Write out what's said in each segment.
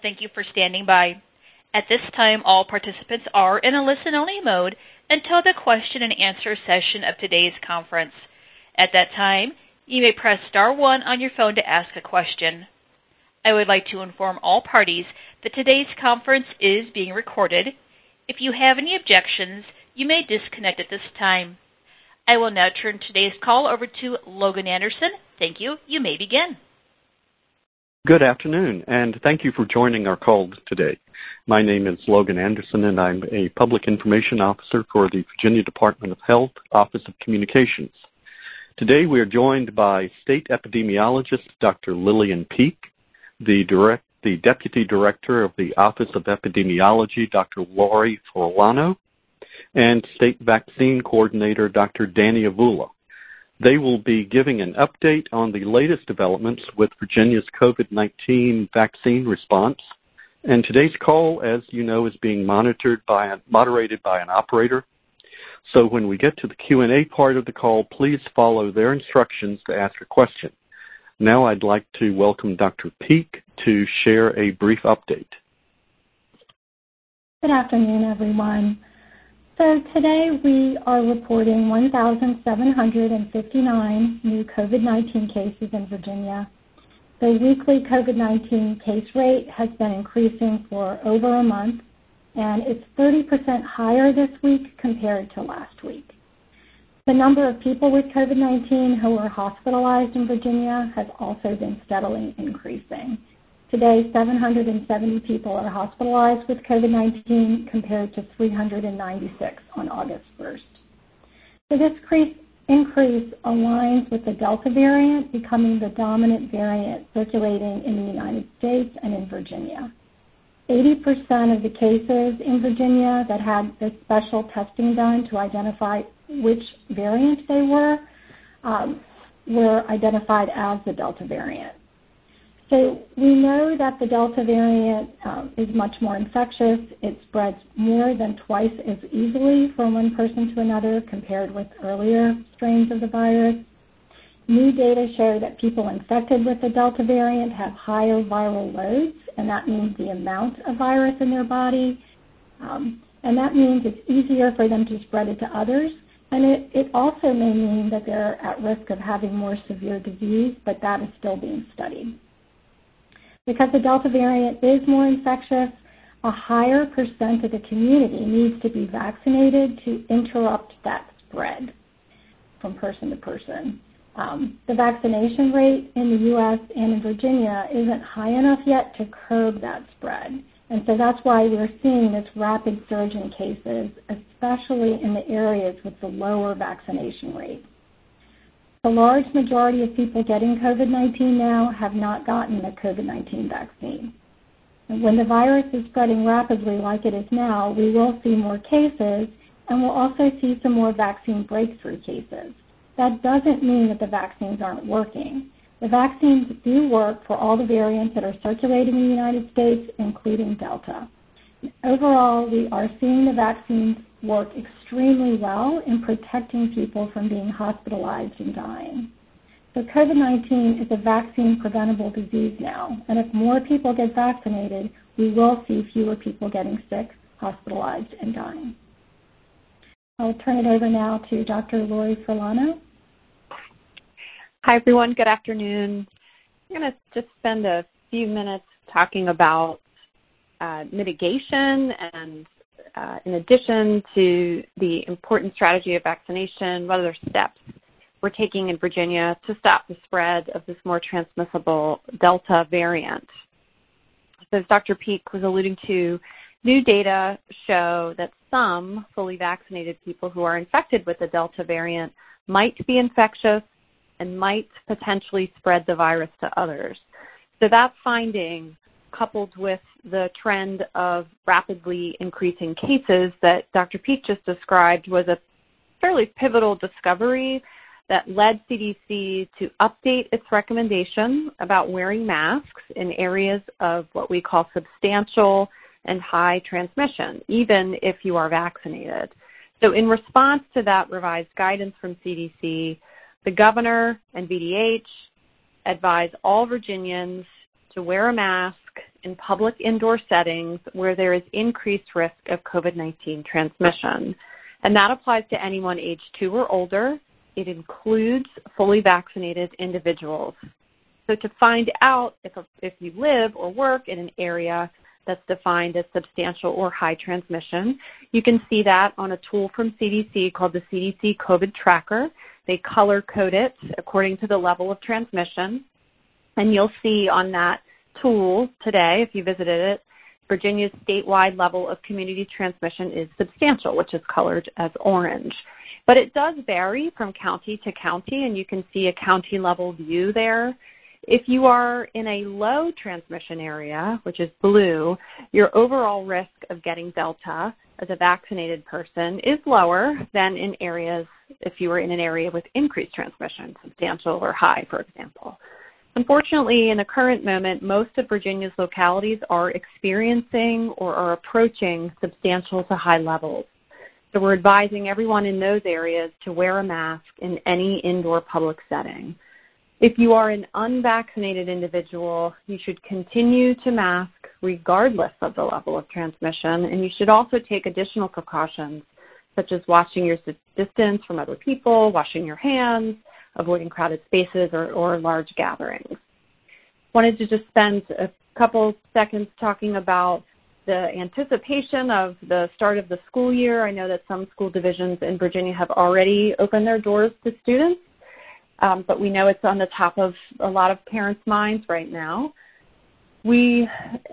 Thank you for standing by. At this time, all participants are in a listen-only mode until the question and answer session of today's conference. At that time, you may press star 1 on your phone to ask a question. I would like to inform all parties that today's conference is being recorded. If you have any objections, you may disconnect at this time. I will now turn today's call over to Logan Anderson. Thank you. You may begin. Good afternoon, and thank you for joining our call today. My name is Logan Anderson, and I'm a Public Information Officer for the Virginia Department of Health, Office of Communications. Today we are joined by State Epidemiologist Dr. Lillian Peek, the Deputy Director of the Office of Epidemiology, Dr. Lori Furlano, and State Vaccine Coordinator Dr. Danny Avula. They will be giving an update on the latest developments with Virginia's COVID-19 vaccine response. And today's call, as you know, is being moderated by an operator. So when we get to the Q&A part of the call, please follow their instructions to ask a question. Now I'd like to welcome Dr. Peek to share a brief update. Good afternoon, everyone. So today we are reporting 1,759 new COVID-19 cases in Virginia. The weekly COVID-19 case rate has been increasing for over a month, and it's 30% higher this week compared to last week. The number of people with COVID-19 who are hospitalized in Virginia has also been steadily increasing. Today, 770 people are hospitalized with COVID-19 compared to 396 on August 1st. So this increase aligns with the Delta variant becoming the dominant variant circulating in the United States and in Virginia. 80% of the cases in Virginia that had this special testing done to identify which variant they were identified as the Delta variant. So we know that the Delta variant is much more infectious. It spreads more than twice as easily from one person to another compared with earlier strains of the virus. New data show that people infected with the Delta variant have higher viral loads, and that means the amount of virus in their body. And that means it's easier for them to spread it to others. And it also may mean that they're at risk of having more severe disease, but that is still being studied. Because the Delta variant is more infectious, a higher percent of the community needs to be vaccinated to interrupt that spread from person to person. The vaccination rate in the U.S. and in Virginia isn't high enough yet to curb that spread. And so that's why we're seeing this rapid surge in cases, especially in the areas with the lower vaccination rate. The large majority of people getting COVID-19 now have not gotten a COVID-19 vaccine. And when the virus is spreading rapidly like it is now, we will see more cases, and we'll also see some more vaccine breakthrough cases. That doesn't mean that the vaccines aren't working. The vaccines do work for all the variants that are circulating in the United States, including Delta. Overall, we are seeing the vaccines work extremely well in protecting people from being hospitalized and dying. So COVID-19 is a vaccine-preventable disease now, and if more people get vaccinated, we will see fewer people getting sick, hospitalized, and dying. I'll turn it over now to Dr. Lori Furlano. Hi, everyone. Good afternoon. I'm going to just spend a few minutes talking about mitigation and in addition to the important strategy of vaccination, what other steps we're taking in Virginia to stop the spread of this more transmissible Delta variant. So as Dr. Peek was alluding to, new data show that some fully vaccinated people who are infected with the Delta variant might be infectious and might potentially spread the virus to others. So that finding, coupled with the trend of rapidly increasing cases that Dr. Peek just described, was a fairly pivotal discovery that led CDC to update its recommendation about wearing masks in areas of what we call substantial and high transmission, even if you are vaccinated. So in response to that revised guidance from CDC, the governor and VDH advise all Virginians to wear a mask in public indoor settings where there is increased risk of COVID-19 transmission. And that applies to anyone age 2 or older. It includes fully vaccinated individuals. So to find out if you live or work in an area that's defined as substantial or high transmission, you can see that on a tool from CDC called the CDC COVID Tracker. They color code it according to the level of transmission. And you'll see on that tool today, if you visited it, Virginia's statewide level of community transmission is substantial, which is colored as orange. But it does vary from county to county, and you can see a county level view there. If you are in a low transmission area, which is blue, your overall risk of getting Delta as a vaccinated person is lower than in areas if you were in an area with increased transmission, substantial or high, for example. Unfortunately, in the current moment, most of Virginia's localities are experiencing or are approaching substantial to high levels. So we're advising everyone in those areas to wear a mask in any indoor public setting. If you are an unvaccinated individual, you should continue to mask regardless of the level of transmission, and you should also take additional precautions, such as watching your distance from other people, washing your hands, avoiding crowded spaces or large gatherings. Wanted to just spend a couple seconds talking about the anticipation of the start of the school year. I know that some school divisions in Virginia have already opened their doors to students, but we know it's on the top of a lot of parents' minds right now. We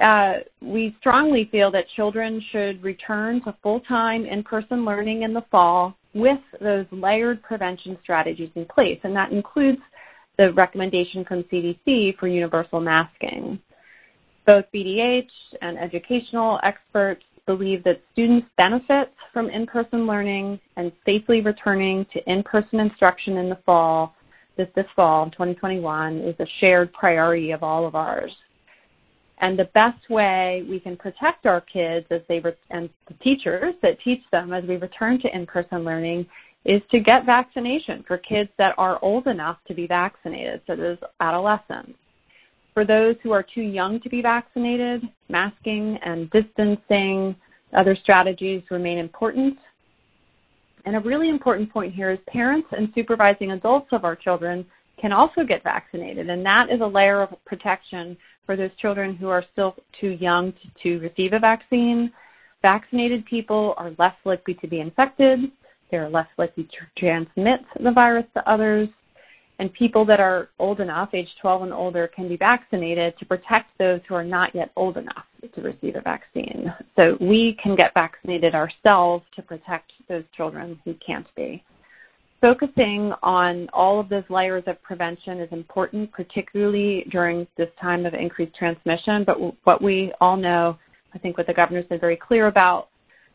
strongly feel that children should return to full-time in-person learning in the fall with those layered prevention strategies in place, and that includes the recommendation from CDC for universal masking. Both BDH and educational experts believe that students benefit from in-person learning, and safely returning to in-person instruction in the fall, this fall in 2021, is a shared priority of all of ours. And the best way we can protect our kids and the teachers that teach them as we return to in-person learning is to get vaccination for kids that are old enough to be vaccinated, so those adolescents. For those who are too young to be vaccinated, masking and distancing, other strategies remain important. And a really important point here is parents and supervising adults of our children can also get vaccinated, and that is a layer of protection for those children who are still too young to receive a vaccine. Vaccinated people are less likely to be infected. They're less likely to transmit the virus to others. And people that are old enough, age 12 and older, can be vaccinated to protect those who are not yet old enough to receive a vaccine. So we can get vaccinated ourselves to protect those children who can't be. Focusing on all of those layers of prevention is important, particularly during this time of increased transmission. But what we all know, I think what the governor's been very clear about,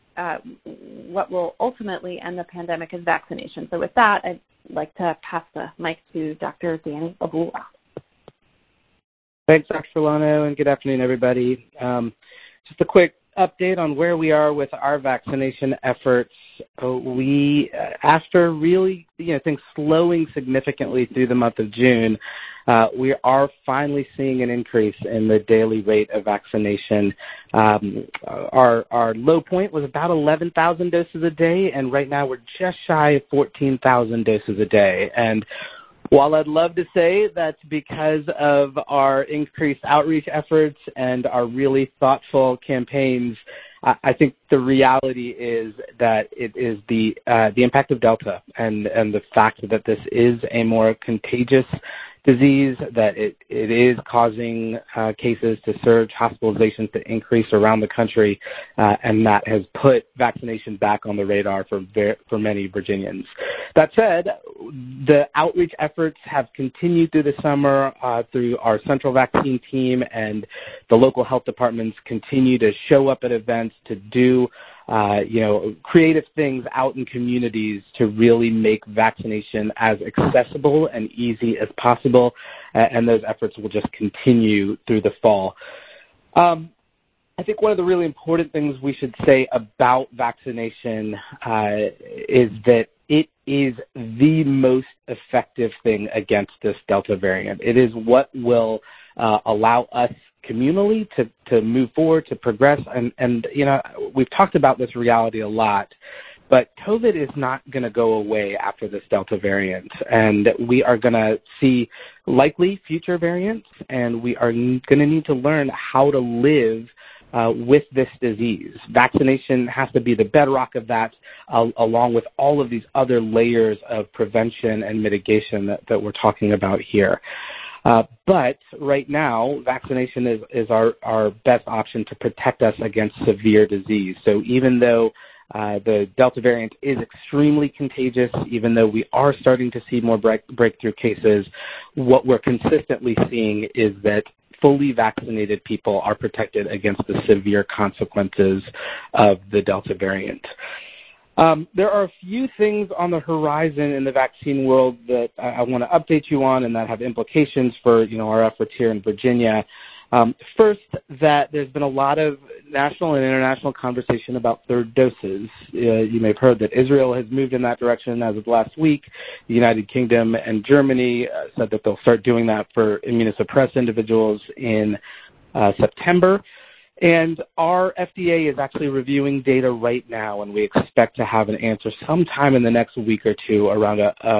what will ultimately end the pandemic is vaccination. So with that, I'd like to pass the mic to Dr. Danny Abula. Thanks, Dr. Solano, and good afternoon, everybody. Just a quick update on where we are with our vaccination efforts. We, after really things slowing significantly through the month of June, we are finally seeing an increase in the daily rate of vaccination. Our low point was about 11,000 doses a day, and right now we're just shy of 14,000 doses a day. And while I'd love to say that's because of our increased outreach efforts and our really thoughtful campaigns, I think the reality is that it is the impact of Delta and the fact that this is a more contagious disease, that it is causing cases to surge, hospitalizations to increase around the country, and that has put vaccination back on the radar for many Virginians. That said, the outreach efforts have continued through the summer through our central vaccine team, and the local health departments continue to show up at events to do creative things out in communities to really make vaccination as accessible and easy as possible, and those efforts will just continue through the fall. I think one of the really important things we should say about vaccination is that it is the most effective thing against this Delta variant. It is what will allow us communally to move forward, to progress. And we've talked about this reality a lot, but COVID is not going to go away after this Delta variant. And we are going to see likely future variants, and we are going to need to learn how to live with this disease. Vaccination has to be the bedrock of that, along with all of these other layers of prevention and mitigation that we're talking about here. But right now, vaccination is our best option to protect us against severe disease. So even though the Delta variant is extremely contagious, even though we are starting to see more breakthrough cases, what we're consistently seeing is that fully vaccinated people are protected against the severe consequences of the Delta variant. There are a few things on the horizon in the vaccine world that I want to update you on and that have implications for our efforts here in Virginia. First, that there's been a lot of national and international conversation about third doses. You may have heard that Israel has moved in that direction as of last week. The United Kingdom and Germany said that they'll start doing that for immunosuppressed individuals in September. And our FDA is actually reviewing data right now, and we expect to have an answer sometime in the next week or two around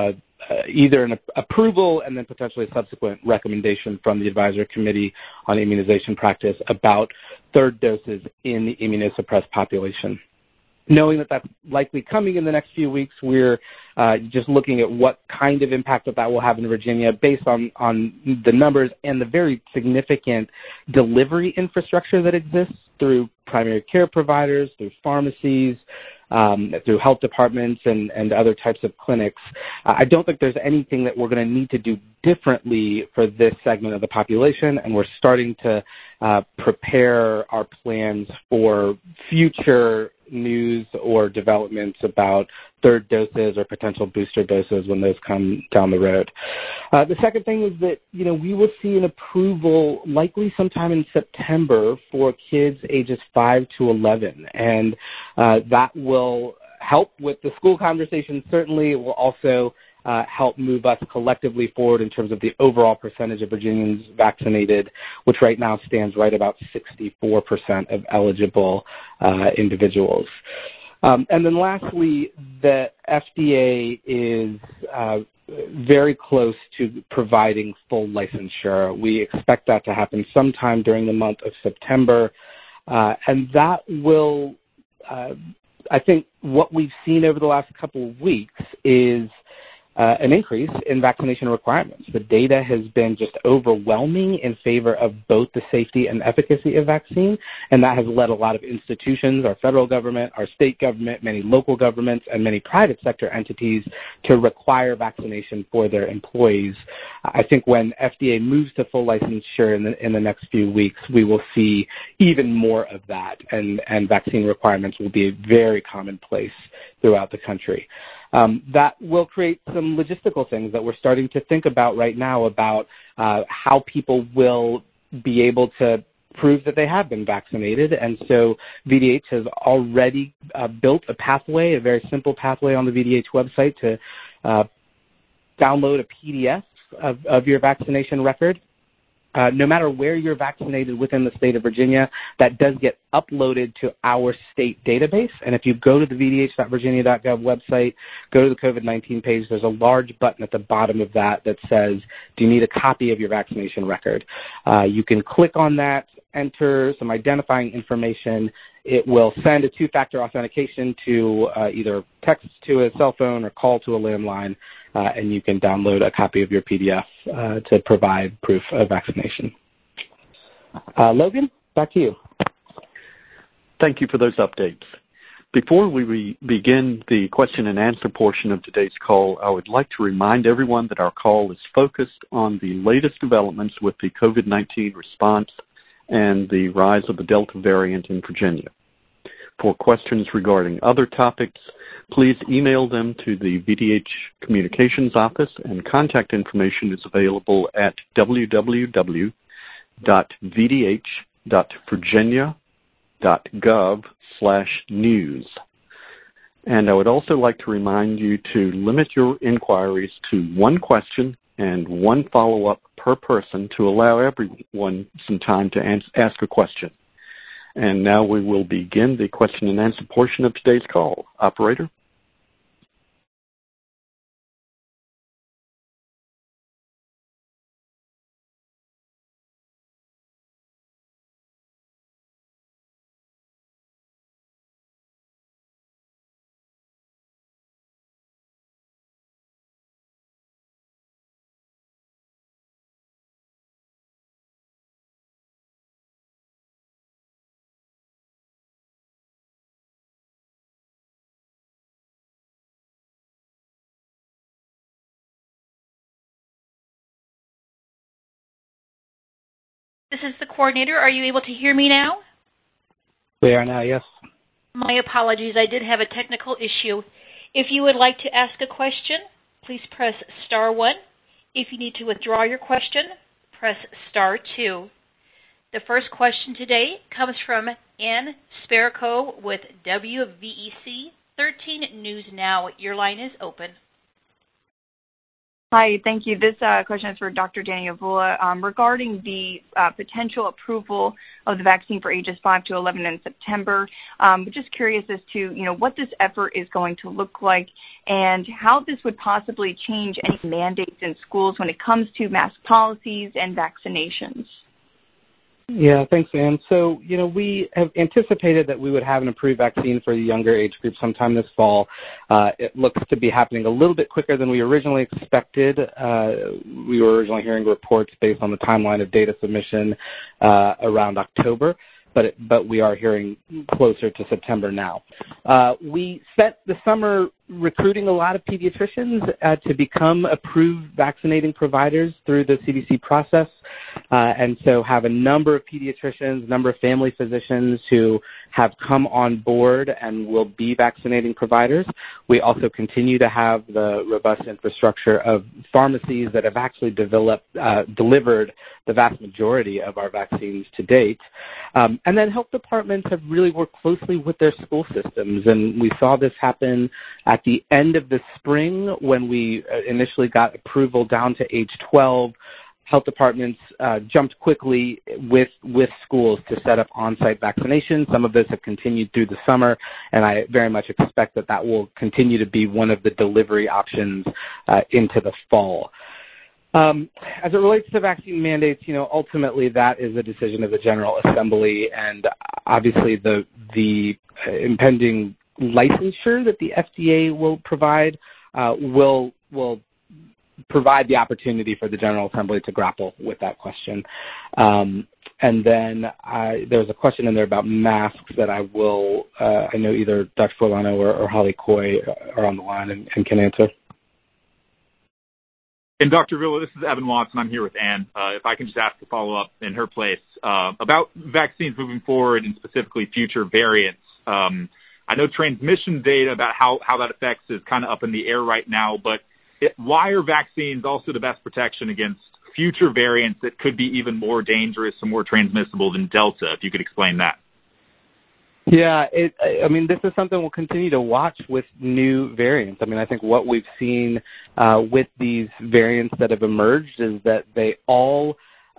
either an approval and then potentially a subsequent recommendation from the Advisory Committee on Immunization Practice about third doses in the immunosuppressed population. Knowing that that's likely coming in the next few weeks, we're just looking at what kind of impact that will have in Virginia based on the numbers and the very significant delivery infrastructure that exists through primary care providers, through pharmacies, through health departments and other types of clinics. I don't think there's anything that we're going to need to do differently for this segment of the population, and we're starting to prepare our plans for future news or developments about third doses or potential booster doses when those come down the road. The second thing is that, we will see an approval likely sometime in September for kids ages 5 to 11, and that will help with the school conversation. Certainly, it will also help move us collectively forward in terms of the overall percentage of Virginians vaccinated, which right now stands right about 64% of eligible individuals. And then lastly, the FDA is very close to providing full licensure. We expect that to happen sometime during the month of September, and that will, I think what we've seen over the last couple of weeks is an increase in vaccination requirements. The data has been just overwhelming in favor of both the safety and efficacy of vaccine, and that has led a lot of institutions, our federal government, our state government, many local governments, and many private sector entities to require vaccination for their employees. I think when FDA moves to full licensure in the next few weeks, we will see even more of that, and vaccine requirements will be very commonplace throughout the country. That will create some logistical things that we're starting to think about right now about how people will be able to prove that they have been vaccinated. And so VDH has already built a pathway, a very simple pathway on the VDH website to download a PDF of your vaccination record. No matter where you're vaccinated within the state of Virginia, that does get uploaded to our state database. And if you go to the vdh.virginia.gov website, go to the COVID-19 page, there's a large button at the bottom of that says, do you need a copy of your vaccination record? You can click on that, enter some identifying information. It will send a two-factor authentication to either text to a cell phone or call to a landline, and you can download a copy of your PDF to provide proof of vaccination. Logan, back to you. Thank you for those updates. Before we begin the question and answer portion of today's call, I would like to remind everyone that our call is focused on the latest developments with the COVID-19 response and the rise of the Delta variant in Virginia. For questions regarding other topics, please email them to the VDH Communications Office, and contact information is available at www.vdh.virginia.gov/news. And I would also like to remind you to limit your inquiries to one question and one follow-up per person to allow everyone some time to ask a question. And now we will begin the question and answer portion of today's call. Operator? This is the coordinator. Are you able to hear me now? We are now, yes. My apologies. I did have a technical issue. If you would like to ask a question, please press star 1. If you need to withdraw your question, press star 2. The first question today comes from Ann Sparico with WVEC 13 News Now. Your line is open. Hi, thank you. This question is for Dr. Danny Avula regarding the potential approval of the vaccine for ages 5 to 11 in September. But just curious as to, what this effort is going to look like and how this would possibly change any mandates in schools when it comes to mask policies and vaccinations. Yeah, thanks, Ann. So, we have anticipated that we would have an approved vaccine for the younger age group sometime this fall. It looks to be happening a little bit quicker than we originally expected. We were originally hearing reports based on the timeline of data submission around October, but we are hearing closer to September now. We spent the summer recruiting a lot of pediatricians to become approved vaccinating providers through the CDC process, and so have a number of pediatricians, a number of family physicians who have come on board and will be vaccinating providers. We also continue to have the robust infrastructure of pharmacies that have actually delivered the vast majority of our vaccines to date. And then health departments have really worked closely with their school systems, and we saw this happen at the end of the spring when we initially got approval down to age 12. Health departments jumped quickly with schools to set up on-site vaccination. Some of this have continued through the summer, and I very much expect that will continue to be one of the delivery options into the fall. As it relates to vaccine mandates, ultimately that is a decision of the General Assembly, and obviously the impending licensure that the FDA will provide will provide the opportunity for the General Assembly to grapple with that question. And then there was a question in there about masks that I know either Dr. Forlano or Holly Coy are on the line and can answer. And Dr. Avila, this is Evan Watson. I'm here with Ann. If I can just ask a follow-up in her place about vaccines moving forward and specifically future variants. I know transmission data about how that affects is kind of up in the air right now, but why are vaccines also the best protection against future variants that could be even more dangerous and more transmissible than Delta, if you could explain that? Yeah, this is something we'll continue to watch with new variants. I think what we've seen with these variants that have emerged is that they all,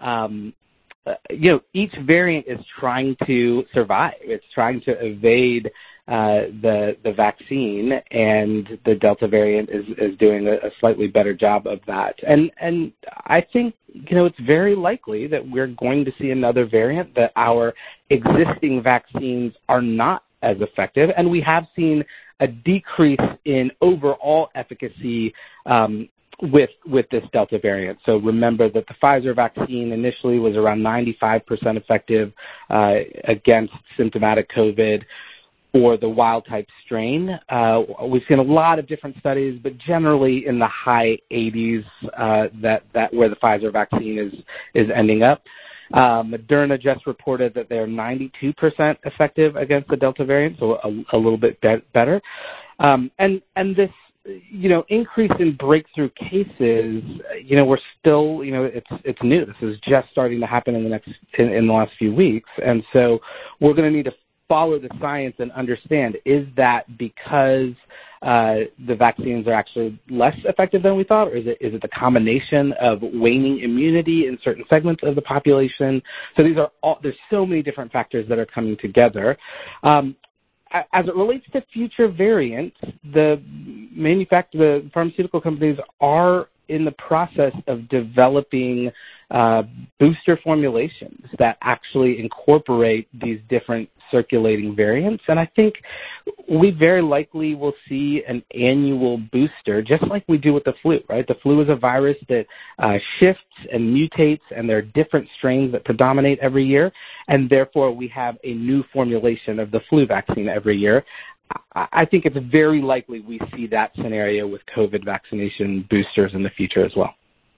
each variant is trying to survive. It's trying to evade the vaccine, and the Delta variant is doing a slightly better job of that. And I think, it's very likely that we're going to see another variant, that our existing vaccines are not as effective, and we have seen a decrease in overall efficacy with this Delta variant. So remember that the Pfizer vaccine initially was around 95% effective against symptomatic COVID or the wild-type strain. We've seen a lot of different studies, but generally in the high 80s that where the Pfizer vaccine is ending up. Moderna just reported that they're 92% effective against the Delta variant, so a little bit better. And this, increase in breakthrough cases, we're still, it's new. This is just starting to happen in the last few weeks, and so we're going to need to follow the science and understand, is that because the vaccines are actually less effective than we thought, or is it the combination of waning immunity in certain segments of the population? So there's so many different factors that are coming together. As it relates to future variants, the pharmaceutical companies are in the process of developing booster formulations that actually incorporate these different circulating variants. And I think we very likely will see an annual booster, just like we do with the flu, right? The flu is a virus that shifts and mutates, and there are different strains that predominate every year, and therefore we have a new formulation of the flu vaccine every year. I think it's very likely we see that scenario with COVID vaccination boosters in the future as well.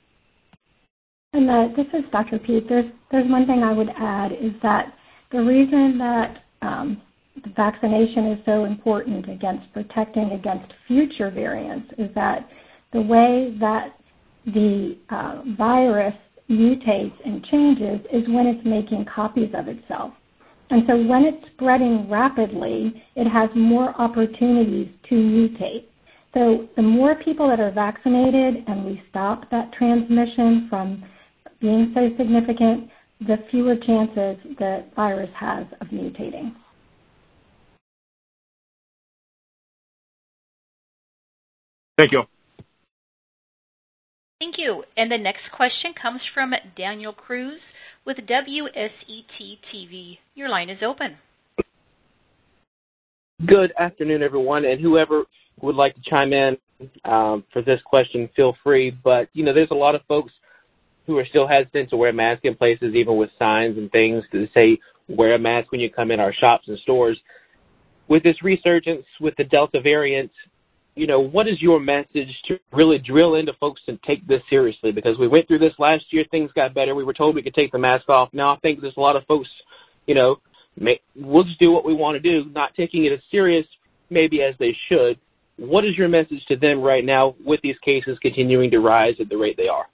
And this is Dr. Peek. There's one thing I would add is that the reason that the vaccination is so important against protecting against future variants is that the way that the virus mutates and changes is when it's making copies of itself. And so when it's spreading rapidly, it has more opportunities to mutate. So the more people that are vaccinated and we stop that transmission from being so significant, the fewer chances the virus has of mutating. Thank you. Thank you. And the next question comes from Daniel Cruz with WSET-TV. Your line is open. Good afternoon, everyone, and whoever would like to chime in for this question, feel free. But, there's a lot of folks who are still hesitant to wear masks in places, even with signs and things to say, wear a mask when you come in our shops and stores. With this resurgence with the Delta variant, what is your message to really drill into folks and take this seriously? Because we went through this last year, things got better. We were told we could take the mask off. Now I think there's a lot of folks, we'll just do what we want to do, not taking it as serious maybe as they should. What is your message to them right now with these cases continuing to rise at the rate they are?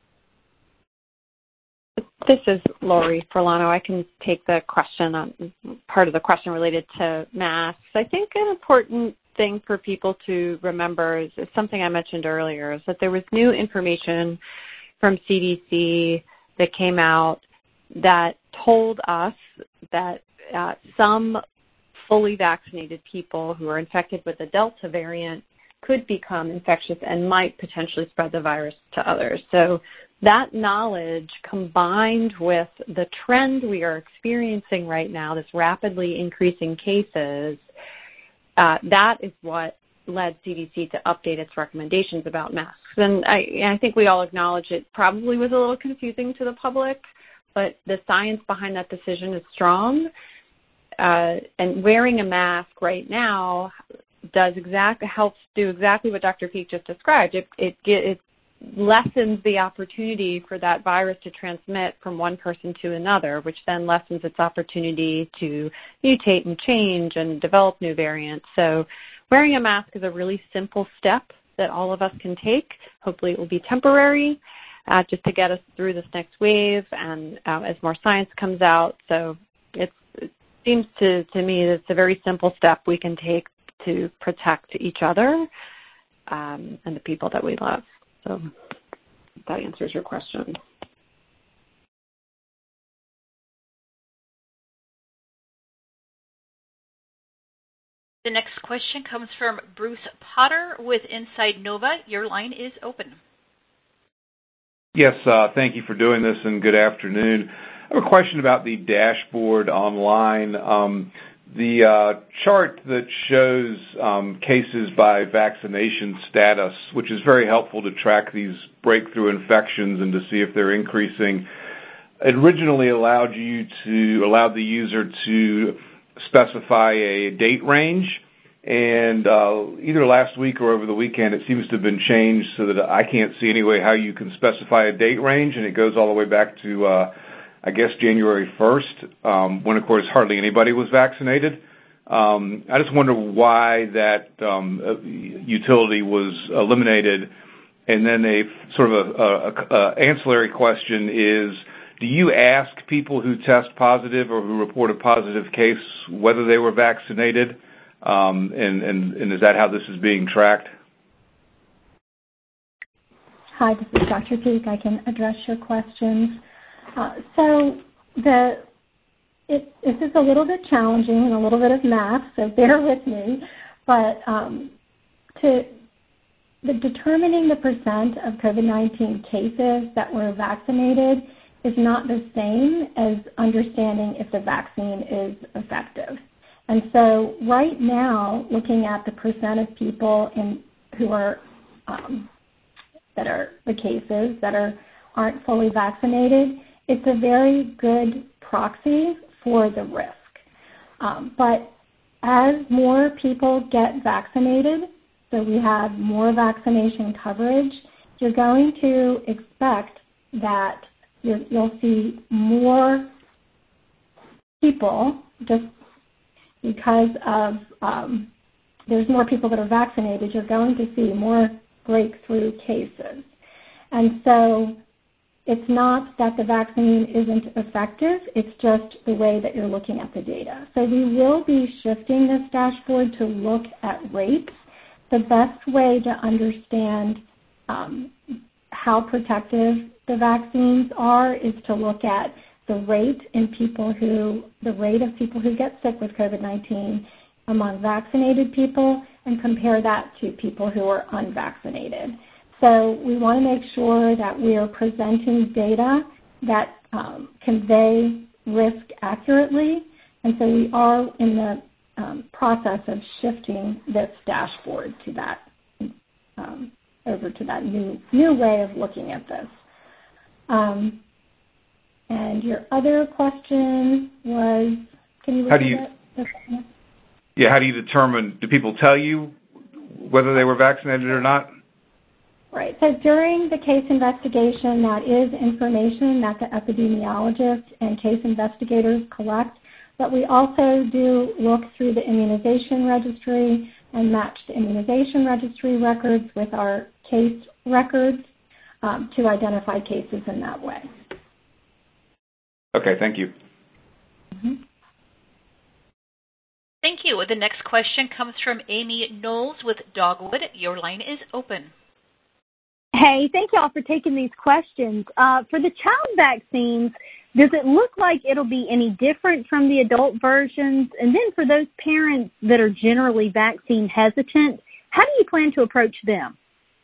This is Lori Furlano. I can take the question on part of the question related to masks. I think an important thing for people to remember is something I mentioned earlier, is that there was new information from CDC that came out that told us that some fully vaccinated people who are infected with the Delta variant could become infectious and might potentially spread the virus to others. So that knowledge, combined with the trend we are experiencing right now, this rapidly increasing cases, that is what led CDC to update its recommendations about masks. And I think we all acknowledge it probably was a little confusing to the public, but the science behind that decision is strong. And wearing a mask right now helps do exactly what Dr. Peek just described. It lessens the opportunity for that virus to transmit from one person to another, which then lessens its opportunity to mutate and change and develop new variants. So wearing a mask is a really simple step that all of us can take. Hopefully it will be temporary, just to get us through this next wave and as more science comes out. So it seems to me that it's a very simple step we can take to protect each other and the people that we love. So that answers your question. The next question comes from Bruce Potter with Inside Nova. Your line is open. Yes, thank you for doing this, and good afternoon. I have a question about the dashboard online. The chart that shows cases by vaccination status, which is very helpful to track these breakthrough infections and to see if they're increasing, it originally allowed the user to specify a date range, and either last week or over the weekend it seems to have been changed so that I can't see anyway how you can specify a date range, and it goes all the way back to January 1st, when, of course, hardly anybody was vaccinated. I just wonder why that utility was eliminated. And then a sort of a ancillary question is, do you ask people who test positive or who report a positive case whether they were vaccinated? And is that how this is being tracked? Hi, this is Dr. Peak. I can address your questions. This is a little bit challenging and a little bit of math, so bear with me. But determining the percent of COVID-19 cases that were vaccinated is not the same as understanding if the vaccine is effective. And so right now, looking at the percent of people who are that are the cases that aren't fully vaccinated, it's a very good proxy for the risk. But as more people get vaccinated, so we have more vaccination coverage, you're going to expect that you'll see more people, just because of there's more people that are vaccinated, you're going to see more breakthrough cases. And so it's not that the vaccine isn't effective, it's just the way that you're looking at the data. So we will be shifting this dashboard to look at rates. The best way to understand how protective the vaccines are is to look at the rate of people who get sick with COVID-19 among vaccinated people and compare that to people who are unvaccinated. So we want to make sure that we are presenting data that convey risk accurately, and so we are in the process of shifting this dashboard to that over to that new way of looking at this. And your other question was, can you repeat it? Yeah, how do you determine, do people tell you whether they were vaccinated or not? Right. So during the case investigation, that is information that the epidemiologists and case investigators collect, but we also do look through the immunization registry and match the immunization registry records with our case records to identify cases in that way. Okay, thank you. Mm-hmm. Thank you. The next question comes from Amy Knowles with Dogwood. Your line is open. Hey, thank you all for taking these questions. For the child vaccines, does it look like it'll be any different from the adult versions? And then for those parents that are generally vaccine hesitant, how do you plan to approach them?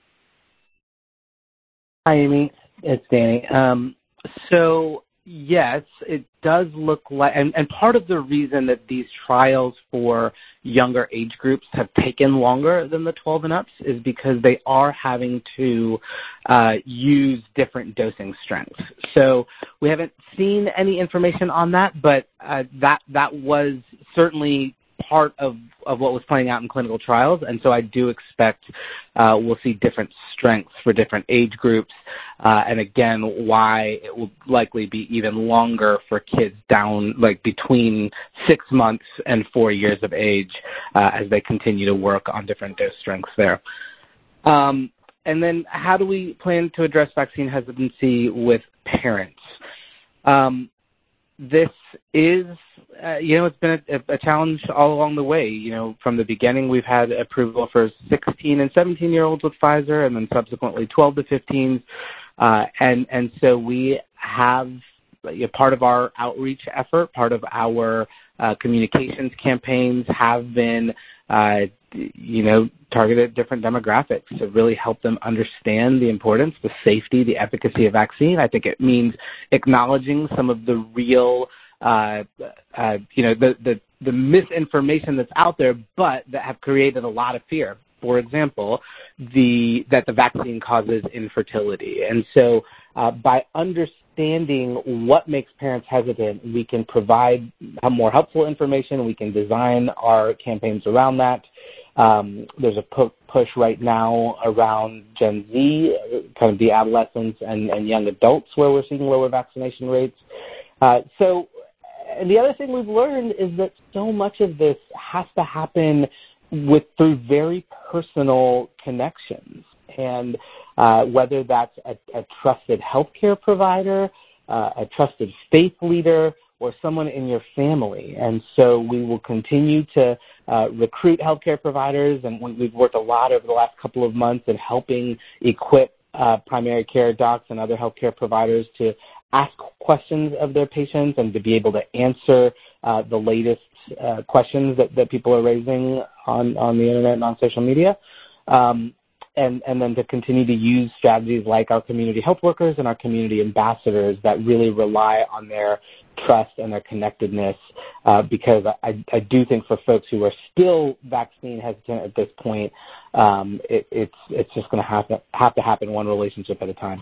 Hi, Amy. It's Danny. So, yes, it does look like, and part of the reason that these trials for younger age groups have taken longer than the 12 and ups is because they are having to use different dosing strengths. So we haven't seen any information on that, but that was certainly part of what was playing out in clinical trials, and so I do expect we'll see different strengths for different age groups, and again, why it will likely be even longer for kids down, like between 6 months and 4 years of age, as they continue to work on different dose strengths there. And then how do we plan to address vaccine hesitancy with parents? This is, it's been a challenge all along the way. From the beginning, we've had approval for 16 and 17-year-olds with Pfizer, and then subsequently 12 to 15s. And so we have, part of our outreach effort, part of our communications campaigns have been, targeted different demographics to really help them understand the importance, the safety, the efficacy of vaccine. I think it means acknowledging some of the real, the misinformation that's out there, but that have created a lot of fear. For example, that the vaccine causes infertility. And so by understanding what makes parents hesitant, we can provide more helpful information. We can design our campaigns around that. There's a push right now around Gen Z, kind of the adolescents and young adults, where we're seeing lower vaccination rates. And the other thing we've learned is that so much of this has to happen through very personal connections, and whether that's a trusted healthcare provider, a trusted faith leader, or someone in your family. And so we will continue to recruit healthcare providers, and we've worked a lot over the last couple of months in helping equip primary care docs and other healthcare providers to ask questions of their patients and to be able to answer the latest questions that people are raising on the internet and on social media. And then to continue to use strategies like our community health workers and our community ambassadors that really rely on their trust and their connectedness, because I do think for folks who are still vaccine hesitant at this point, it's just going to have to happen one relationship at a time.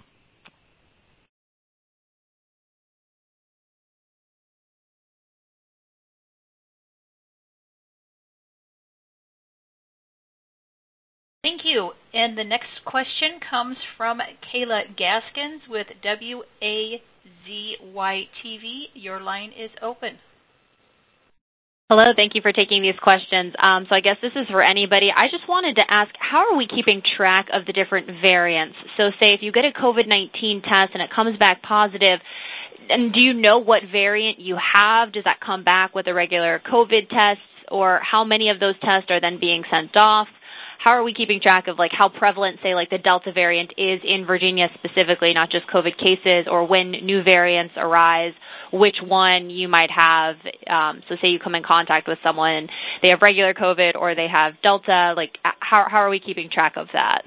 Thank you. And the next question comes from Kayla Gaskins with WAZY-TV. Your line is open. Hello, thank you for taking these questions. So I guess this is for anybody. I just wanted to ask, how are we keeping track of the different variants? So say if you get a COVID-19 test and it comes back positive, and do you know what variant you have? Does that come back with the regular COVID tests, or how many of those tests are then being sent off? How are we keeping track of how prevalent, say, the Delta variant is in Virginia specifically, not just COVID cases, or when new variants arise, which one you might have? So say you come in contact with someone, they have regular COVID or they have Delta, how are we keeping track of that?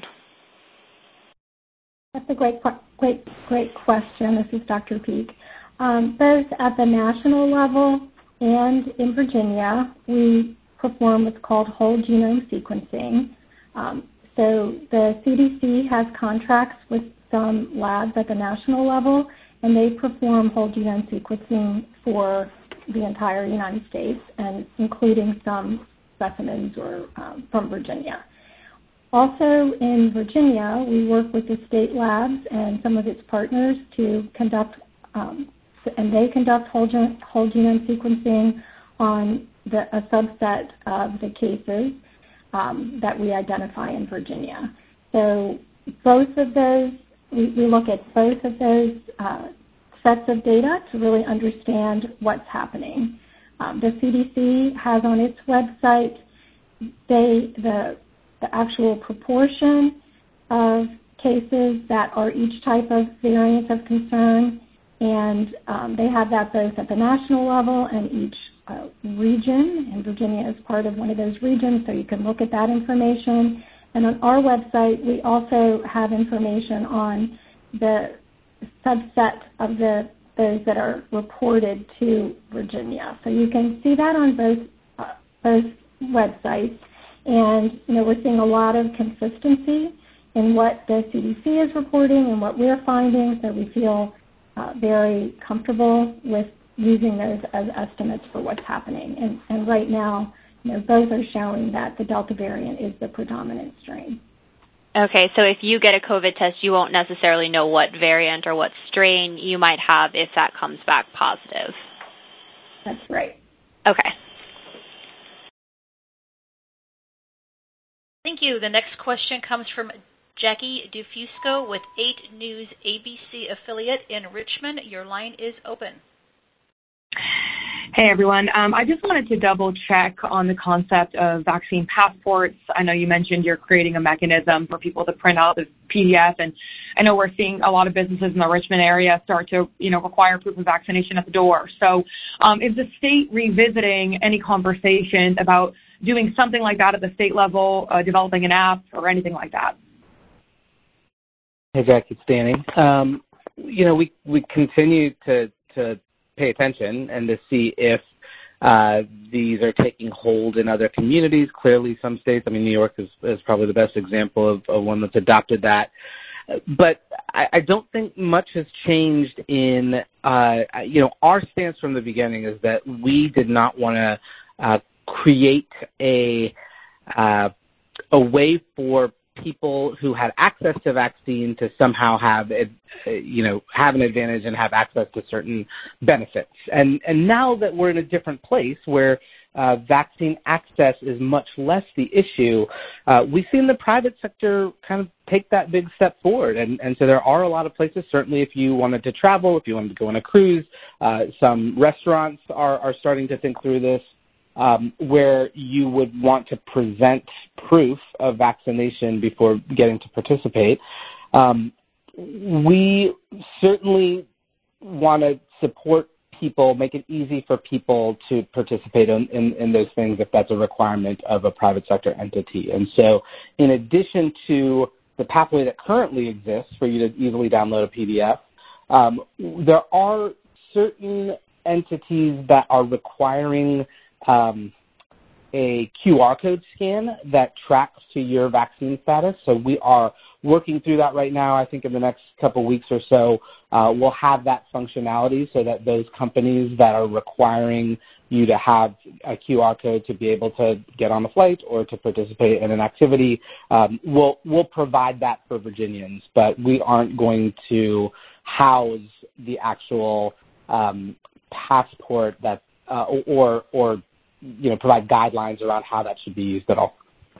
That's a great question. This is Dr. Peak. Both at the national level and in Virginia, we perform what's called whole genome sequencing. So the CDC has contracts with some labs at the national level, and they perform whole genome sequencing for the entire United States, and including some specimens from Virginia. Also in Virginia, we work with the state labs and some of its partners to conduct, and they conduct whole genome sequencing on a subset of the cases that we identify in Virginia. So both of those, we look at both of those sets of data to really understand what's happening. The CDC has on its website the actual proportion of cases that are each type of variant of concern, and they have that both at the national level and each region, and Virginia is part of one of those regions, so you can look at that information. And on our website, we also have information on the subset of those that are reported to Virginia. So you can see that on both websites. And, we're seeing a lot of consistency in what the CDC is reporting and what we're finding, so we feel very comfortable with using those as estimates for what's happening. And right now, both are showing that the Delta variant is the predominant strain. Okay, so if you get a COVID test, you won't necessarily know what variant or what strain you might have if that comes back positive. That's right. Okay. Thank you. The next question comes from Jackie DeFusco with 8 News ABC affiliate in Richmond. Your line is open. Hey, everyone. I just wanted to double check on the concept of vaccine passports. I know you mentioned you're creating a mechanism for people to print out the PDF, and I know we're seeing a lot of businesses in the Richmond area start to, require proof of vaccination at the door. So is the state revisiting any conversations about doing something like that at the state level, developing an app or anything like that? Hey, Jack, it's Danny. We continue to pay attention and to see if these are taking hold in other communities. Clearly, some states, New York is probably the best example of one that's adopted that. But I don't think much has changed in, our stance from the beginning is that we did not want to create a way for people who had access to vaccine to somehow have an advantage and have access to certain benefits. And now that we're in a different place where vaccine access is much less the issue, we've seen the private sector kind of take that big step forward. And so there are a lot of places, certainly if you wanted to travel, if you wanted to go on a cruise, some restaurants are starting to think through this. where you would want to present proof of vaccination before getting to participate. We certainly want to support people, make it easy for people to participate in those things if that's a requirement of a private sector entity. And so in addition to the pathway that currently exists for you to easily download a PDF, there are certain entities that are requiring a QR code scan that tracks to your vaccine status. So we are working through that right now. I think in the next couple weeks or so, we'll have that functionality so that those companies that are requiring you to have a QR code to be able to get on the flight or to participate in an activity, we'll provide that for Virginians, but we aren't going to house the actual passport that or provide guidelines around how that should be used at all.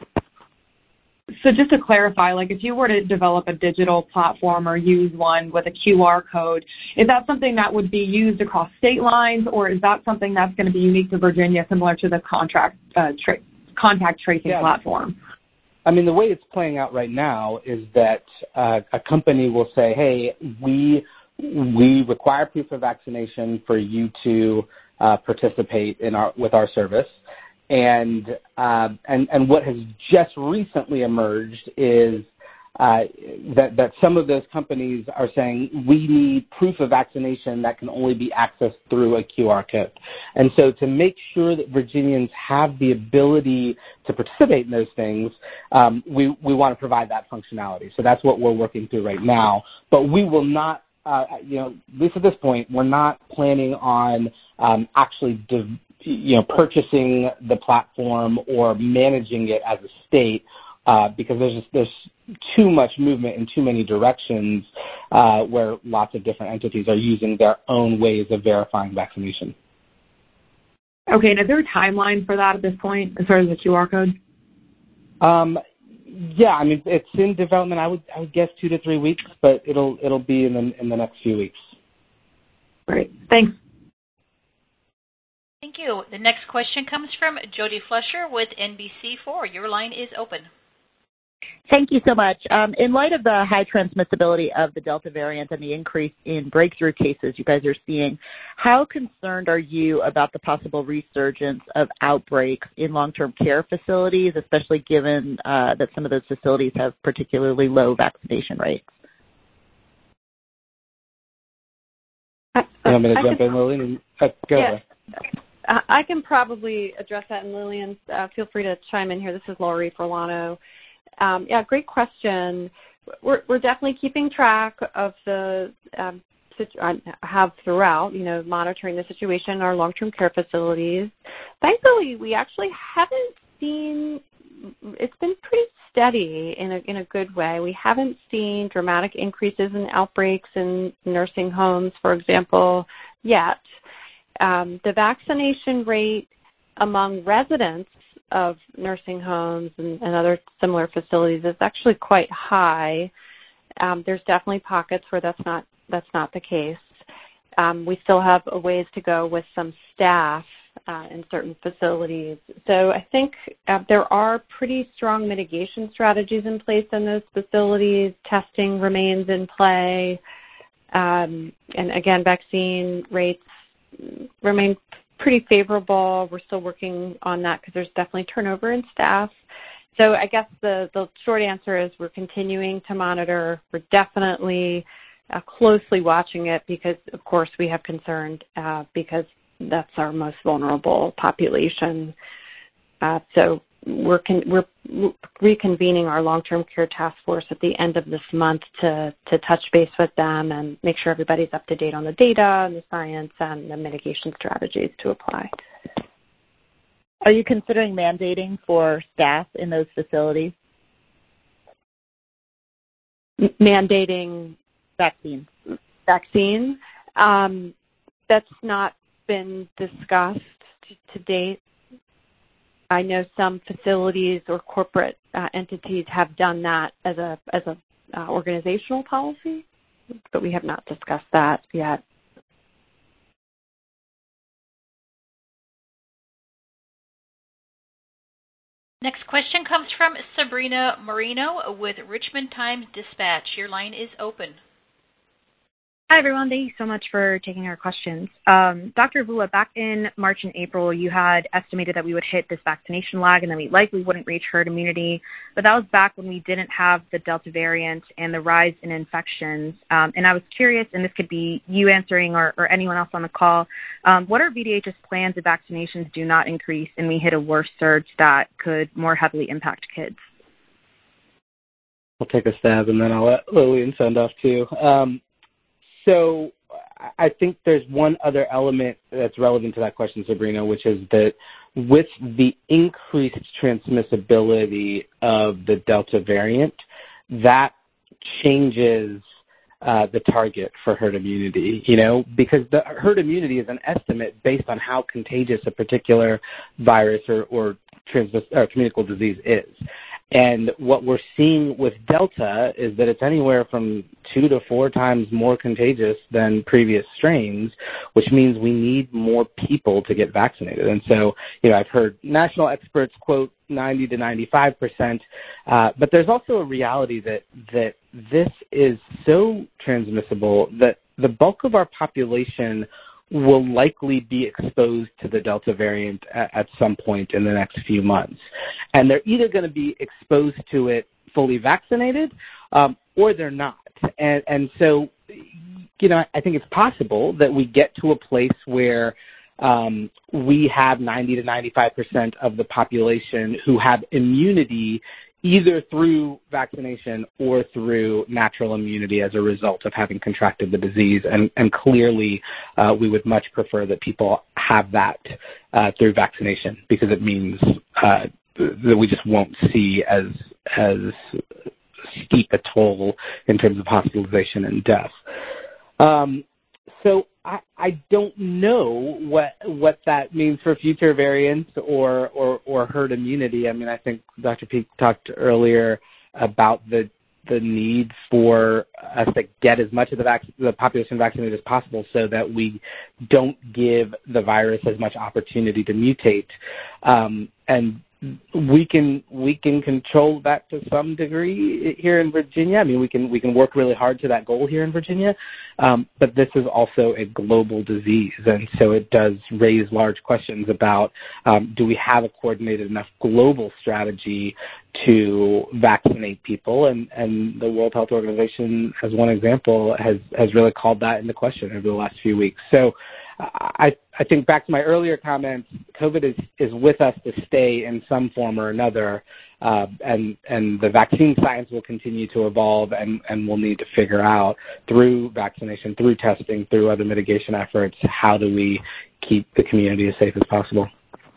So just to clarify, like if you were to develop a digital platform or use one with a QR code, is that something that would be used across state lines, or is that something that's going to be unique to Virginia, similar to the contact tracing platform? I mean, the way it's playing out right now is that a company will say, hey, we require proof of vaccination for you to participate with our service. And what has just recently emerged is that some of those companies are saying we need proof of vaccination that can only be accessed through a QR code. And so to make sure that Virginians have the ability to participate in those things, we want to provide that functionality. So that's what we're working through right now. But we will not, at least at this point, we're not planning on actually purchasing the platform or managing it as a state, because there's too much movement in too many directions where lots of different entities are using their own ways of verifying vaccination. Okay, and is there a timeline for that at this point as far as the QR code? Yeah, I mean it's in development. I would guess 2 to 3 weeks, but it'll be in the next few weeks. Great, thanks. Thank you. The next question comes from Jody Fletcher with NBC4. Your line is open. Thank you so much. In light of the high transmissibility of the Delta variant and the increase in breakthrough cases you guys are seeing, how concerned are you about the possible resurgence of outbreaks in long-term care facilities, especially given that some of those facilities have particularly low vaccination rates? You want me to jump in, Lillian? Go ahead. I can probably address that, and Lillian, feel free to chime in here. This is Laurie Forlano. Yeah, great question. We're definitely keeping track of have throughout, monitoring the situation in our long-term care facilities. Thankfully, we actually haven't seen, it's been pretty steady in a good way. We haven't seen dramatic increases in outbreaks in nursing homes, for example, yet. The vaccination rate among residents of nursing homes and other similar facilities is actually quite high. There's definitely pockets where that's not the case. We still have a ways to go with some staff in certain facilities. So I think there are pretty strong mitigation strategies in place in those facilities. Testing remains in play. And again, vaccine rates remain pretty favorable. We're still working on that because there's definitely turnover in staff. So I guess the short answer is we're continuing to monitor. We're definitely closely watching it because, of course, we have concern because that's our most vulnerable population. So we're reconvening our long-term care task force at the end of this month to touch base with them and make sure everybody's up to date on the data and the science and the mitigation strategies to apply. Are you considering mandating for staff in those facilities? Mandating vaccines? That's not been discussed to date. I know some facilities or corporate entities have done that as a organizational policy, but we have not discussed that yet. Next question comes from Sabrina Marino with Richmond Times-Dispatch. Your line is open. Hi, everyone. Thank you so much for taking our questions. Dr. Avula, back in March and April, you had estimated that we would hit this vaccination lag and then we likely wouldn't reach herd immunity. But that was back when we didn't have the Delta variant and the rise in infections. And I was curious, and this could be you answering or anyone else on the call, what are VDH's plans if vaccinations do not increase and we hit a worse surge that could more heavily impact kids? I'll take a stab and then I'll let Lillian send off too. So I think there's one other element that's relevant to that question, Sabrina, which is that with the increased transmissibility of the Delta variant, that changes the target for herd immunity, because the herd immunity is an estimate based on how contagious a particular virus or communicable disease is. And what we're seeing with Delta is that it's anywhere from 2 to 4 times more contagious than previous strains, which means we need more people to get vaccinated. And so, I've heard national experts quote 90 to 95%, but there's also a reality that this is so transmissible that the bulk of our population will likely be exposed to the Delta variant at some point in the next few months. And they're either going to be exposed to it fully vaccinated or they're not. And so, I think it's possible that we get to a place where we have 90 to 95% of the population who have immunity either through vaccination or through natural immunity as a result of having contracted the disease. And clearly, we would much prefer that people have that through vaccination because it means that we just won't see as steep a toll in terms of hospitalization and death. So I don't know what that means for future variants or herd immunity. I mean, I think Dr. Peek talked earlier about the need for us to get as much of the population vaccinated as possible so that we don't give the virus as much opportunity to mutate. And we can control that to some degree here in Virginia. I mean, we can work really hard to that goal here in Virginia, but this is also a global disease, and so it does raise large questions about do we have a coordinated enough global strategy to vaccinate people, and the World Health Organization, as one example, has really called that into question over the last few weeks. So I think back to my earlier comments, COVID is with us to stay in some form or another, and the vaccine science will continue to evolve, and we'll need to figure out through vaccination, through testing, through other mitigation efforts, how do we keep the community as safe as possible.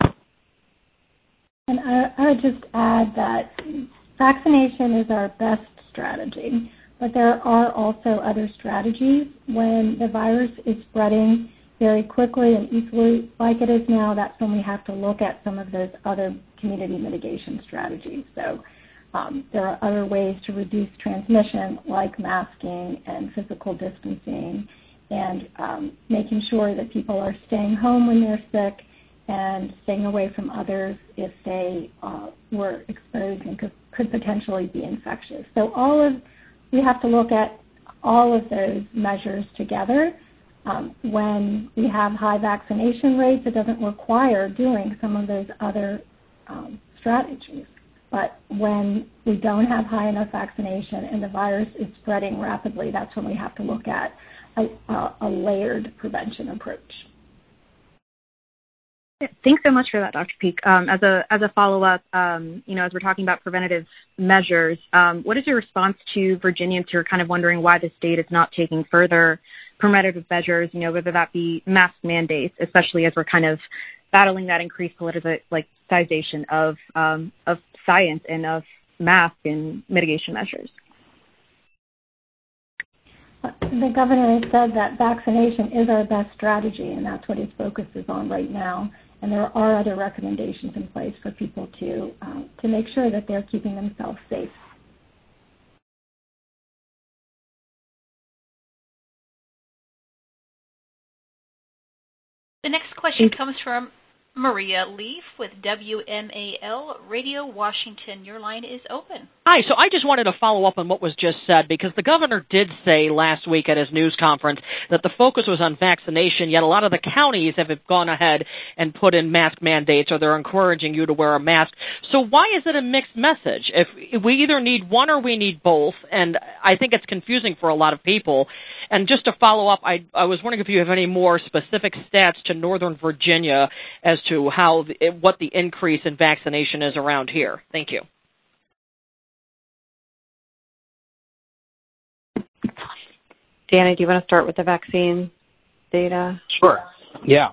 And I would just add that vaccination is our best strategy, but there are also other strategies. When the virus is spreading very quickly and easily like it is now, that's when we have to look at some of those other community mitigation strategies. So there are other ways to reduce transmission, like masking and physical distancing, and making sure that people are staying home when they're sick and staying away from others if they were exposed and could potentially be infectious. So we have to look at all of those measures together. When we have high vaccination rates, it doesn't require doing some of those other strategies. But when we don't have high enough vaccination and the virus is spreading rapidly, that's when we have to look at a layered prevention approach. Thanks so much for that, Dr. Peek. As a follow-up, as we're talking about preventative measures, what is your response to Virginians who are kind of wondering why the state is not taking further preventative measures, whether that be mask mandates, especially as we're kind of battling that increased politicization of science and of mask and mitigation measures? The governor has said that vaccination is our best strategy, and that's what his focus is on right now. And there are other recommendations in place for people to make sure that they're keeping themselves safe. The next question comes from Maria Leaf with WMAL Radio Washington. Your line is open. Hi, so I just wanted to follow up on what was just said, because the governor did say last week at his news conference that the focus was on vaccination, yet a lot of the counties have gone ahead and put in mask mandates, or they're encouraging you to wear a mask. So why is it a mixed message? If we either need one or we need both, and I think it's confusing for a lot of people. And just to follow up, I was wondering if you have any more specific stats to Northern Virginia as to what the increase in vaccination is around here. Thank you. Danny, do you want to start with the vaccine data? Sure. Yeah.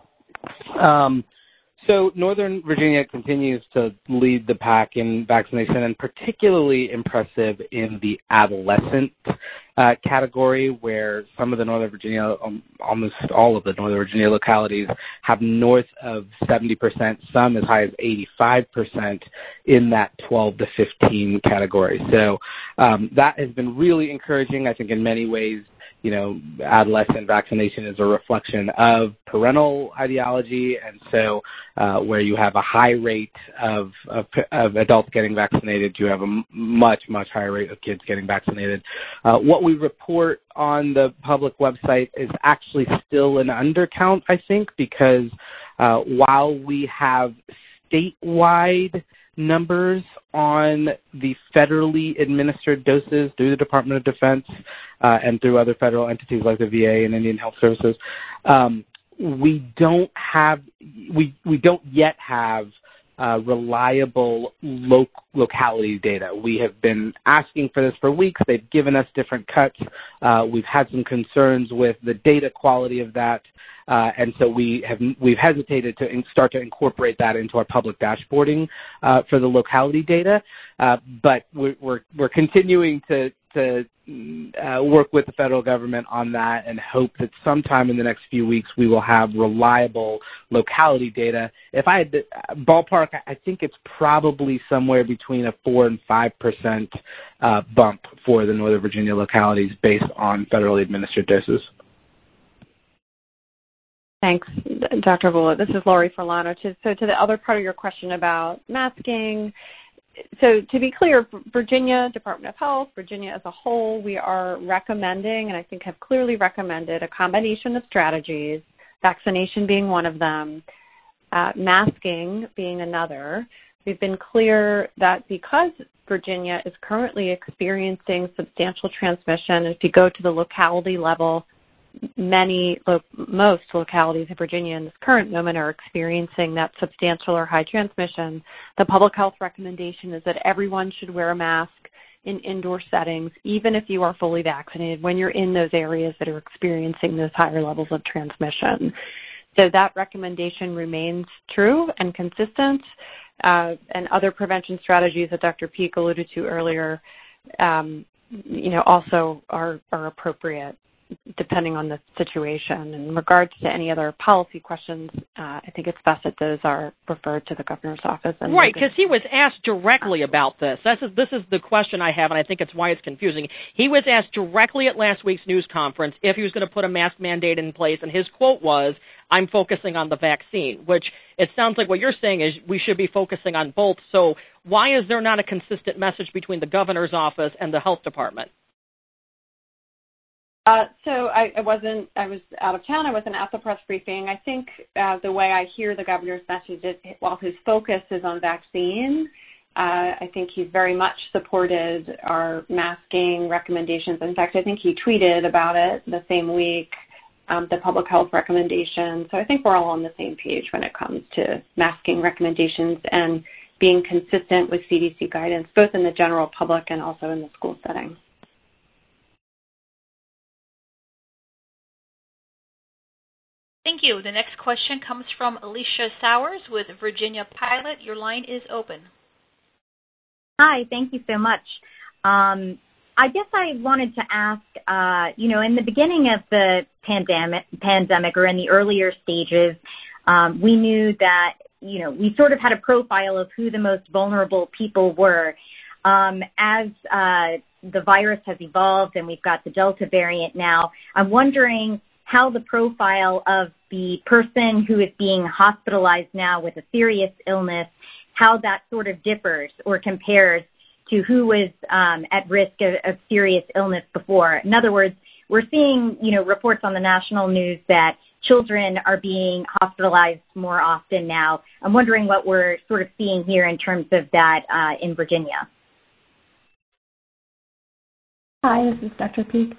So Northern Virginia continues to lead the pack in vaccination, and particularly impressive in the adolescent category, where some of the Northern Virginia, almost all of the Northern Virginia localities have north of 70%, some as high as 85% in that 12 to 15 category. So that has been really encouraging. I think in many ways, adolescent vaccination is a reflection of parental ideology, and so where you have a high rate of adults getting vaccinated, you have a much, much higher rate of kids getting vaccinated. What we report on the public website is actually still an undercount, I think, because while we have statewide numbers on the federally administered doses through the Department of Defense and through other federal entities like the VA and Indian Health Services, we don't yet have reliable locality data. We have been asking for this for weeks. They've given us different cuts. We've had some concerns with the data quality of that, and so we've hesitated to start to incorporate that into our public dashboarding for the locality data. But we're continuing to work with the federal government on that, and hope that sometime in the next few weeks we will have reliable locality data. If I had to ballpark, I think it's probably somewhere between a 4 and 5% bump for the Northern Virginia localities based on federally administered doses. Thanks, Dr. Avula. This is Lori Furlano. So to the other part of your question about masking, so to be clear, Virginia Department of Health, Virginia as a whole, we are recommending, and I think have clearly recommended, a combination of strategies, vaccination being one of them, masking being another. We've been clear that because Virginia is currently experiencing substantial transmission, if you go to the locality level, most localities in Virginia in this current moment are experiencing that substantial or high transmission. The public health recommendation is that everyone should wear a mask in indoor settings, even if you are fully vaccinated, when you're in those areas that are experiencing those higher levels of transmission. So that recommendation remains true and consistent, and other prevention strategies that Dr. Peek alluded to earlier, also are appropriate, depending on the situation. In regards to any other policy questions, I think it's best that those are referred to the governor's office. Right, because he was asked directly about this. This is the question I have, and I think it's why it's confusing. He was asked directly at last week's news conference if he was going to put a mask mandate in place, and his quote was, "I'm focusing on the vaccine," which it sounds like what you're saying is we should be focusing on both. So why is there not a consistent message between the governor's office and the health department? So I was out of town. I wasn't at the press briefing. I think the way I hear the governor's message is, while his focus is on vaccine, I think he's very much supported our masking recommendations. In fact, I think he tweeted about it the same week, the public health recommendations. So I think we're all on the same page when it comes to masking recommendations and being consistent with CDC guidance, both in the general public and also in the school setting. Thank you. The next question comes from Alicia Sowers with Virginia Pilot. Your line is open. Hi, thank you so much. I guess I wanted to ask, in the beginning of the pandemic or in the earlier stages, we knew that, we sort of had a profile of who the most vulnerable people were. As the virus has evolved and we've got the Delta variant now, I'm wondering how the profile of the person who is being hospitalized now with a serious illness, how that sort of differs or compares to who was at risk of serious illness before. In other words, we're seeing, reports on the national news that children are being hospitalized more often now. I'm wondering what we're sort of seeing here in terms of that in Virginia. Hi, this is Dr. Peek.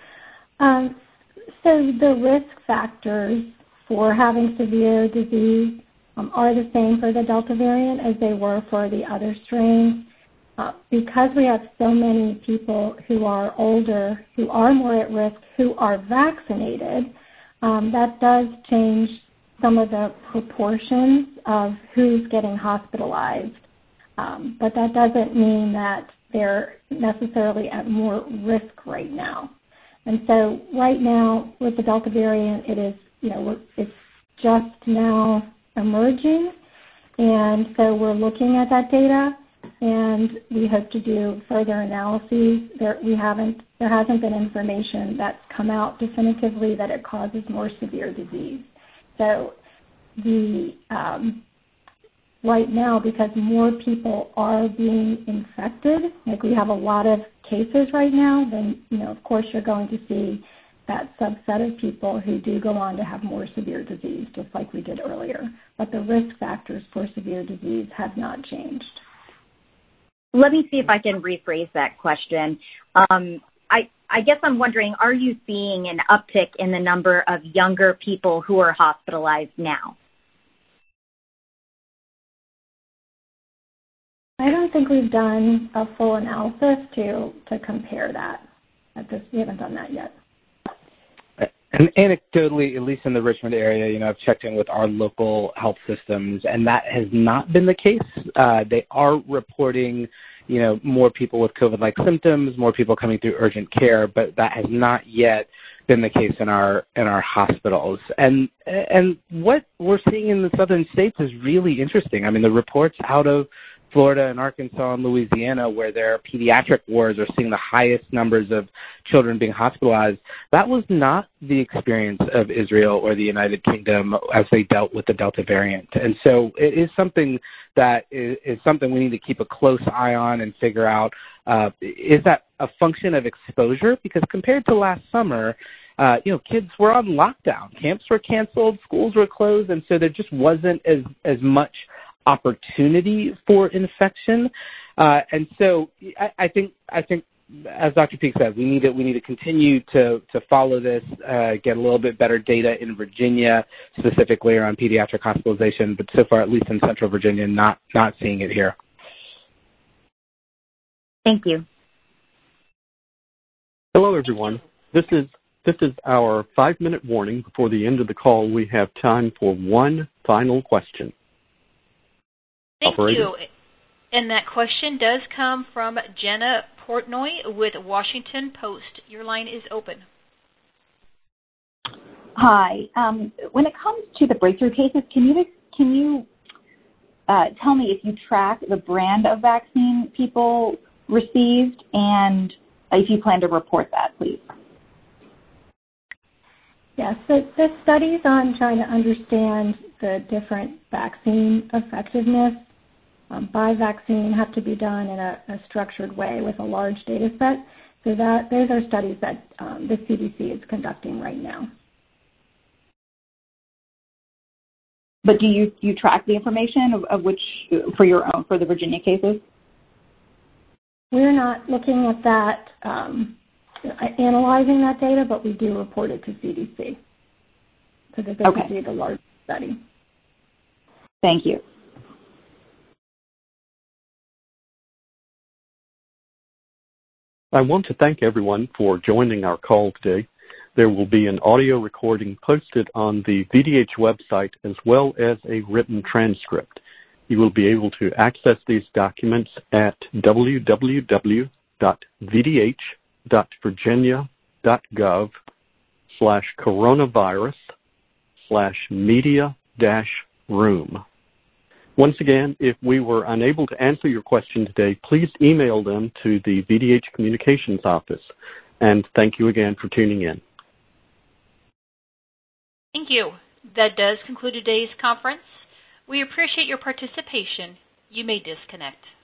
So the risk factors for having severe disease are the same for the Delta variant as they were for the other strains. Because we have so many people who are older, who are more at risk, who are vaccinated, that does change some of the proportions of who's getting hospitalized. But that doesn't mean that they're necessarily at more risk right now. And so right now with the Delta variant, it is, it's just now emerging. And so we're looking at that data, and we hope to do further analyses. There hasn't been information that's come out definitively that it causes more severe disease. So right now, because more people are being infected, like we have a lot of cases right now, then, of course you're going to see that subset of people who do go on to have more severe disease, just like we did earlier. But the risk factors for severe disease have not changed. Let me see if I can rephrase that question. I guess I'm wondering, are you seeing an uptick in the number of younger people who are hospitalized now? I don't think we've done a full analysis to compare that. We haven't done that yet. And anecdotally, at least in the Richmond area, I've checked in with our local health systems, and that has not been the case. They are reporting, more people with COVID-like symptoms, more people coming through urgent care, but that has not yet been the case in our hospitals. And what we're seeing in the southern states is really interesting. I mean, the reports out of Florida and Arkansas and Louisiana, where their pediatric wards are seeing the highest numbers of children being hospitalized, that was not the experience of Israel or the United Kingdom as they dealt with the Delta variant. And so it is something that is something we need to keep a close eye on and figure out, is that a function of exposure? Because compared to last summer, kids were on lockdown. Camps were canceled, schools were closed, and so there just wasn't as much opportunity for infection, and so I think, as Dr. Peek said, we need to continue to follow this, get a little bit better data in Virginia, specifically around pediatric hospitalization. But so far, at least in Central Virginia, not seeing it here. Thank you. Hello, everyone. This is our 5-minute warning before the end of the call. We have time for one final question. Thank Operator? you. And that question does come from Jenna Portnoy with Washington Post. Your line is open. Hi. When it comes to the breakthrough cases, can you tell me if you track the brand of vaccine people received, and if you plan to report that, please? Yeah, so the studies on trying to understand the different vaccine effectiveness by vaccine have to be done in a structured way with a large data set. So those are studies that the CDC is conducting right now. But do you track the information of which for the Virginia cases? We're not looking at that, analyzing that data, but we do report it to CDC so that they can do the large study. Thank you. I want to thank everyone for joining our call today. There will be an audio recording posted on the VDH website as well as a written transcript. You will be able to access these documents at www.vdh.virginia.gov/coronavirus/media-room. Once again, if we were unable to answer your question today, please email them to the VDH Communications Office. And thank you again for tuning in. Thank you. That does conclude today's conference. We appreciate your participation. You may disconnect.